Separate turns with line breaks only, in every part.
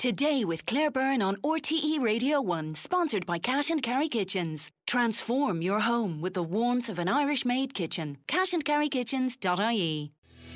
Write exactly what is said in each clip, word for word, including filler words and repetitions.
Today with Claire Byrne on R T E Radio one, sponsored by Cash and Carry Kitchens. Transform your home with the warmth of an Irish-made kitchen. cash and carry kitchens dot I E.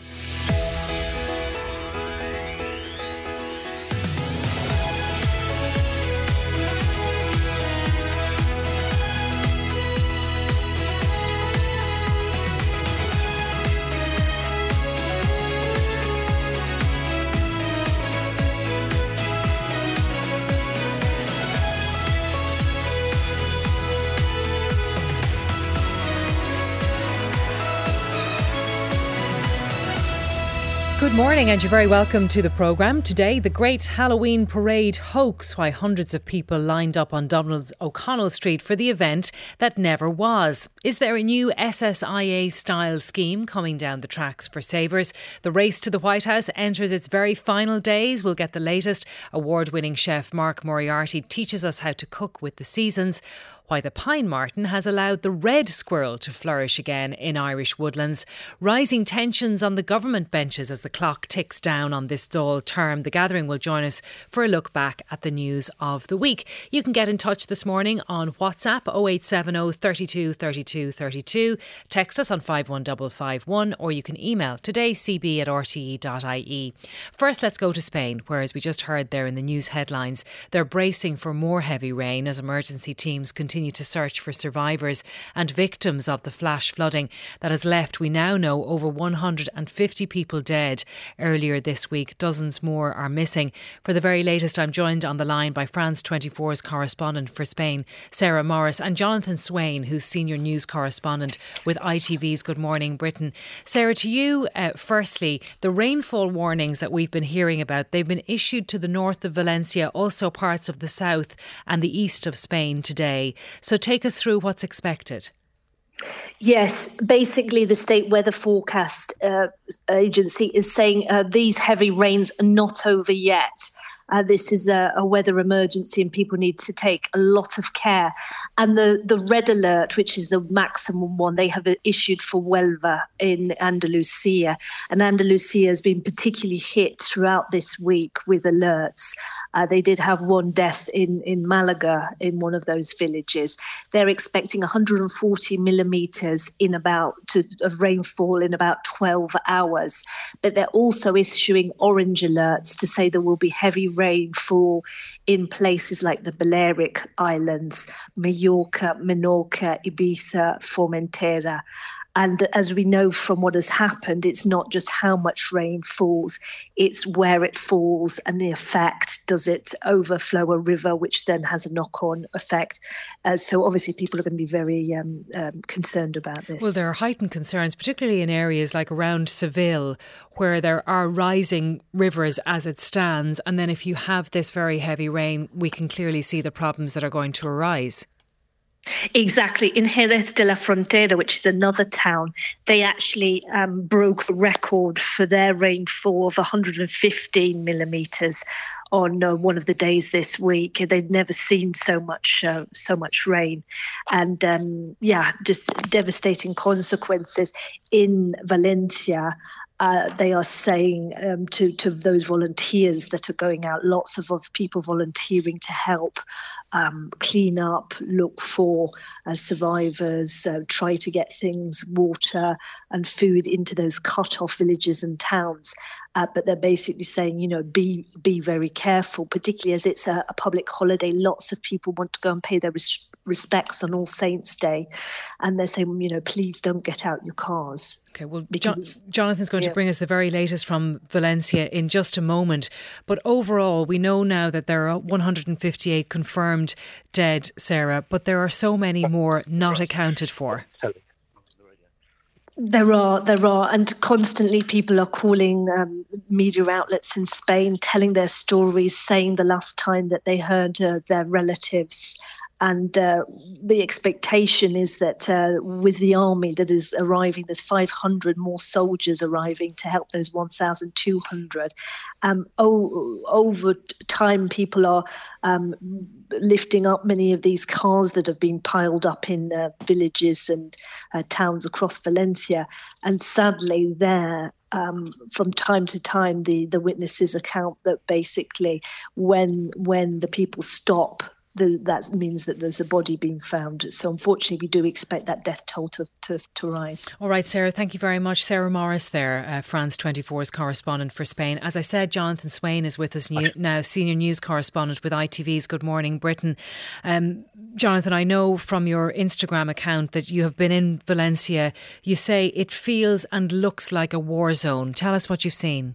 Good morning and you're very welcome to the programme. Today, the great Halloween parade hoax, why hundreds of people lined up on Donald O'Connell Street for the event that never was. Is there a new S S I A-style scheme coming down the tracks for savers? The race to the White House enters its very final days. We'll get the latest. Award-winning chef Mark Moriarty teaches us how to cook with the seasons. Why the pine marten has allowed the red squirrel to flourish again in Irish woodlands. Rising tensions on the government benches as the clock ticks down on this dull term. The Gathering will join us for a look back at the news of the week. You can get in touch this morning on WhatsApp oh eight seven oh, thirty-two, thirty-two, thirty-two. Text us on five one five five one or you can email todaycb at r t e dot I E. First, let's go to Spain, where, as we just heard there in the news headlines, they're bracing for more heavy rain as emergency teams continue to search for survivors and victims of the flash flooding that has left, we now know, over one hundred fifty people dead. Earlier this week, dozens more are missing. For the very latest, I'm joined on the line by France twenty-four's correspondent for Spain, Sarah Morris, and Jonathan Swain, who's senior news correspondent with I T V's Good Morning Britain. Sarah, to you, uh, firstly, the rainfall warnings that we've been hearing about, they've been issued to the north of Valencia, also parts of the south and the east of Spain today. So take us through what's expected.
Yes, basically the State Weather Forecast uh, Agency is saying uh, these heavy rains are not over yet. Uh, this is a, a weather emergency and people need to take a lot of care. And the, the red alert, which is the maximum one, they have issued for Huelva in Andalusia. And Andalusia has been particularly hit throughout this week with alerts. Uh, they did have one death in, in Malaga in one of those villages. They're expecting one hundred forty millimetres in about to, of rainfall in about twelve hours. But they're also issuing orange alerts to say there will be heavy rainfall in places like the Balearic Islands, Mallorca, Menorca, Ibiza, Formentera. And as we know from what has happened, it's not just how much rain falls, it's where it falls and the effect. Does it overflow a river, which then has a knock-on effect? Uh, so obviously people are going to be very um, um, concerned about this.
Well, there are heightened concerns, particularly in areas like around Seville, where there are rising rivers as it stands. And then if you have this very heavy rain, we can clearly see the problems that are going to arise.
Exactly. In Jerez de la Frontera, which is another town, they actually um, broke a record for their rainfall of one hundred fifteen millimetres on uh, one of the days this week. They'd never seen so much uh, so much rain. And um, yeah, just devastating consequences. In Valencia, Uh, they are saying um, to, to those volunteers that are going out, lots of, of people volunteering to help um, clean up, look for uh, survivors, uh, try to get things, water and food into those cut-off villages and towns. Uh, but they're basically saying, you know, be be very careful, particularly as it's a, a public holiday. Lots of people want to go and pay their res- respects on All Saints' Day. And they're saying, you know, please don't get out your cars.
Okay, well, John, Jonathan's going yeah. to bring us the very latest from Valencia in just a moment. But overall, we know now that there are one hundred fifty-eight confirmed dead, Sarah, but there are so many more not accounted for.
There are, there are, and constantly people are calling um, media outlets in Spain, telling their stories, saying the last time that they heard uh, their relatives And uh, the expectation is that uh, with the army that is arriving, there's five hundred more soldiers arriving to help those one thousand two hundred. Um, o- over time, people are um, lifting up many of these cars that have been piled up in uh, villages and uh, towns across Valencia. And sadly, there, um, from time to time, the, the witnesses account that basically when when the people stop, The, that means that there's a body being found. So unfortunately, we do expect that death toll to, to, to rise.
All right, Sarah, thank you very much. Sarah Morris there, uh, France twenty-four's correspondent for Spain. As I said, Jonathan Swain is with us new, now, senior news correspondent with I T V's Good Morning Britain. Um, Jonathan, I know from your Instagram account that you have been in Valencia. You say it feels and looks like a war zone. Tell us what you've seen.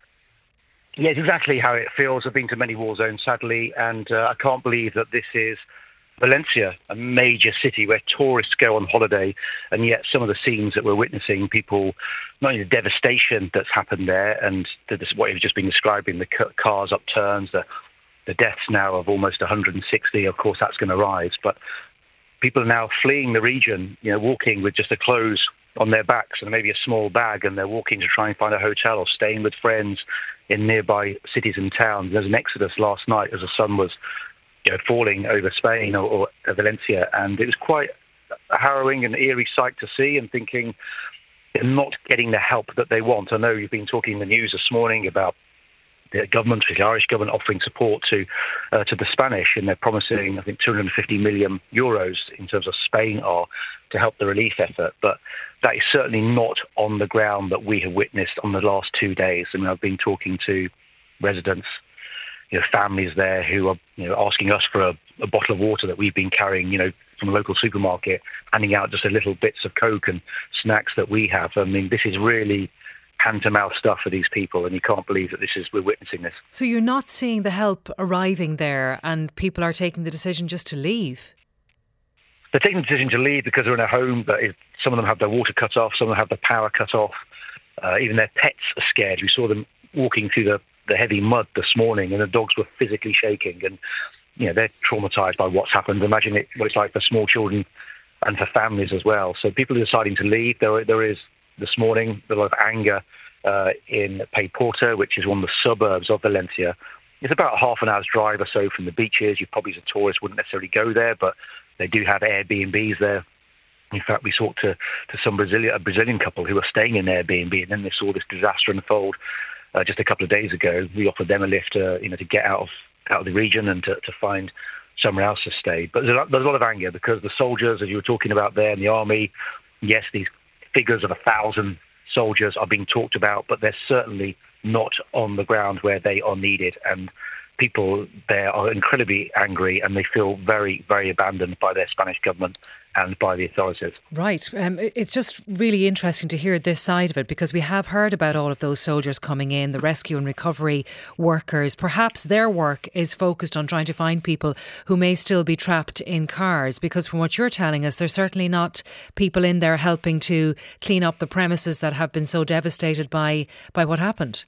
Yeah, it's exactly how it feels. I've been to many war zones, sadly, and uh, I can't believe that this is Valencia, a major city where tourists go on holiday, and yet some of the scenes that we're witnessing, people, not only the devastation that's happened there, and the, this, what you've just been describing, the cars upturns, the, the deaths now of almost one hundred sixty, of course that's going to rise, but people are now fleeing the region, you know, walking with just the clothes on their backs and maybe a small bag, and they're walking to try and find a hotel or staying with friends in nearby cities and towns. There's an exodus last night as the sun was, you know, falling over Spain or, or Valencia, and it was quite a harrowing and eerie sight to see, and thinking they're not getting the help that they want. I know you've been talking in the news this morning about the government, the Irish government, offering support to uh, to the Spanish, and they're promising, I think, two hundred fifty million euros in terms of Spain are to help the relief effort. But that is certainly not on the ground that we have witnessed on the last two days. I mean, I've been talking to residents, you know, families there who are, you know, asking us for a, a bottle of water that we've been carrying, you know, from a local supermarket, handing out just a little bits of Coke and snacks that we have. I mean, this is really hand-to-mouth stuff for these people, and you can't believe that this is we're witnessing this.
So you're not seeing the help arriving there, and people are taking the decision just to leave?
They're taking the decision to leave because they're in a home that is, some of them have their water cut off, some of them have their power cut off. Uh, even their pets are scared. We saw them walking through the, the heavy mud this morning, and the dogs were physically shaking. And you know, they're traumatised by what's happened. Imagine it, what it's like for small children and for families as well. So people are deciding to leave. There, there is this morning a lot of anger uh, in Paiporta, which is one of the suburbs of Valencia. It's about half an hour's drive or so from the beaches. You probably, as a tourist, wouldn't necessarily go there, but they do have Airbnbs there. In fact, we talked to, to some Brazilian, a Brazilian couple who were staying in Airbnb, and then they saw this disaster unfold uh, just a couple of days ago. We offered them a lift, uh, you know, to get out of out of the region and to, to find somewhere else to stay. But there's a, lot, there's a lot of anger because the soldiers, as you were talking about there, in the army, yes, these figures of a thousand soldiers are being talked about, but they're certainly not on the ground where they are needed. And people there are incredibly angry, and they feel very, very abandoned by their Spanish government and by the authorities. Right.
Um, it's just really interesting to hear this side of it, because we have heard about all of those soldiers coming in, the rescue and recovery workers. Perhaps their work is focused on trying to find people who may still be trapped in cars, because from what you're telling us, there's certainly not people in there helping to clean up the premises that have been so devastated by, by what happened.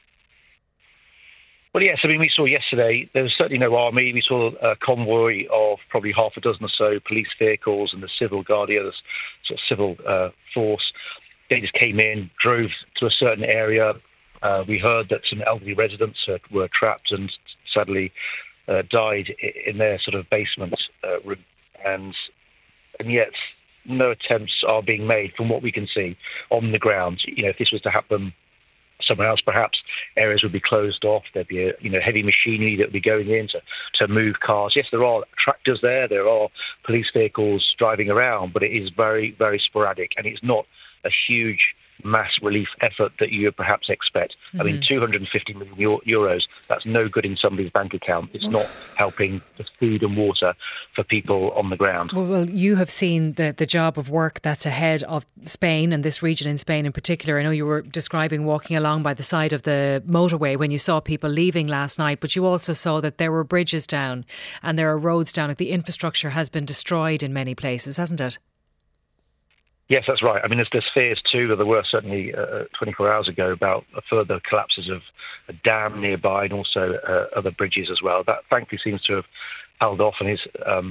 Well, yes, I mean, we saw yesterday, there was certainly no army. We saw a convoy of probably half a dozen or so police vehicles and the Civil Guardia, the sort of civil uh, force. They just came in, drove to a certain area. Uh, we heard that some elderly residents uh, were trapped and sadly uh, died in their sort of basement. Uh, and, and yet no attempts are being made from what we can see on the ground. You know, if this was to happen somewhere else, perhaps areas would be closed off. There'd be a, you know, heavy machinery that would be going in to, to move cars. Yes, there are tractors there, there are police vehicles driving around, but it is very, very sporadic, and it's not a huge mass relief effort that you would perhaps expect. Mm-hmm. I mean, two hundred fifty million euros, that's no good in somebody's bank account. It's not helping with food and water for people on the ground.
Well, well, you have seen the, the job of work that's ahead of Spain and this region in Spain in particular. I know you were describing walking along by the side of the motorway when you saw people leaving last night, but you also saw that there were bridges down and there are roads down. The infrastructure has been destroyed in many places, hasn't it?
Yes, that's right. I mean, there's, there's fears too that there were certainly uh, twenty-four hours ago about further collapses of a dam nearby and also uh, other bridges as well. That thankfully seems to have held off and is um,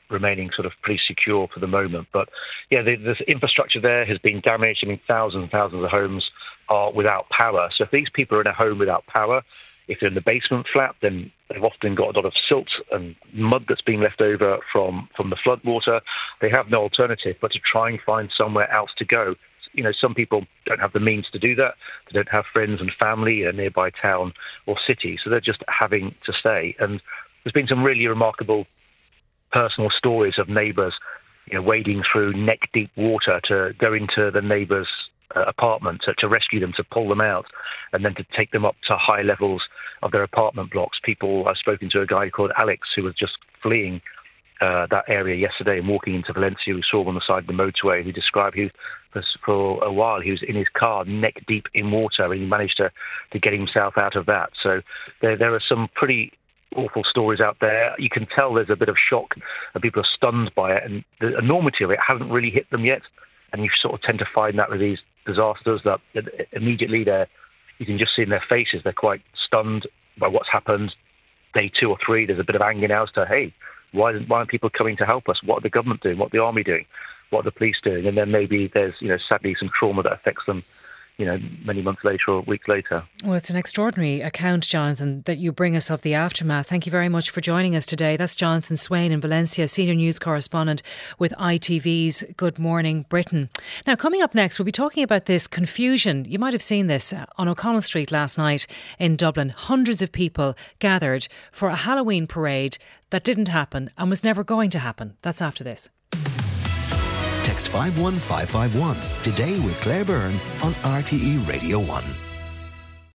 remaining sort of pretty secure for the moment. But yeah, the, the infrastructure there has been damaged. I mean, thousands and thousands of homes are without power. So if these people are in a home without power, if they're in the basement flat, then they've often got a lot of silt and mud that's being left over from, from the floodwater. They have no alternative but to try and find somewhere else to go. You know, some people don't have the means to do that. They don't have friends and family in a nearby town or city, so they're just having to stay. And there's been some really remarkable personal stories of neighbours, you know, wading through neck-deep water to go into the neighbours' uh, apartment to, to rescue them, to pull them out, and then to take them up to high levels of their apartment blocks. People, I've spoken to a guy called Alex who was just fleeing uh, that area yesterday and walking into Valencia. We saw him on the side of the motorway. He described he was, for a while he was in his car neck deep in water, and he managed to, to get himself out of that. So there, there are some pretty awful stories out there. You can tell there's a bit of shock and people are stunned by it, and the enormity of it hasn't really hit them yet. And you sort of tend to find that with these disasters, that immediately they're, you can just see in their faces, they're quite stunned by what's happened. Day two or three, there's a bit of anger now as to, hey, why, why aren't people coming to help us? What are the government doing? What are the army doing? What are the police doing? And then maybe there's, you know, sadly some trauma that affects them, you know, many months later or weeks later.
Well, it's an extraordinary account, Jonathan, that you bring us of the aftermath. Thank you very much for joining us today. That's Jonathan Swain in Valencia, senior news correspondent with I T V's Good Morning Britain. Now, coming up next, we'll be talking about this confusion. You might have seen this on O'Connell Street last night in Dublin. Hundreds of people gathered for a Halloween parade that didn't happen and was never going to happen. That's after this.
Text five one five five one today with Claire Byrne on R T E Radio one.